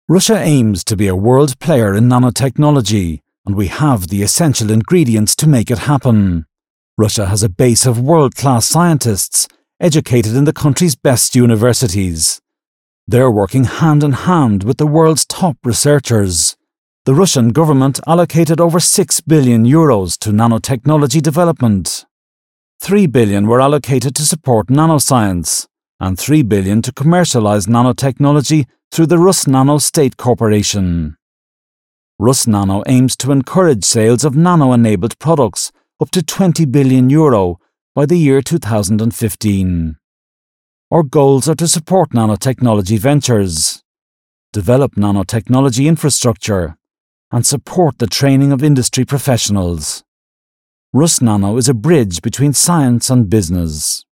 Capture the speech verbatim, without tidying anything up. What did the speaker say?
Russia aims to be a world player in nanotechnology, and we have the essential ingredients to make it happen. Russia has a base of world-class scientists, educated in the country's best universities. They're working hand in hand with the world's top researchers. The Russian government allocated over six billion euros to nanotechnology development. three billion were allocated to support nanoscience, and three billion to commercialize nanotechnology through the Rusnano State Corporation. Rusnano aims to encourage sales of nano-enabled products up to twenty billion euro by the year two thousand fifteen. Our goals are to support nanotechnology ventures, develop nanotechnology infrastructure, and support the training of industry professionals. Rusnano is a bridge between science and business.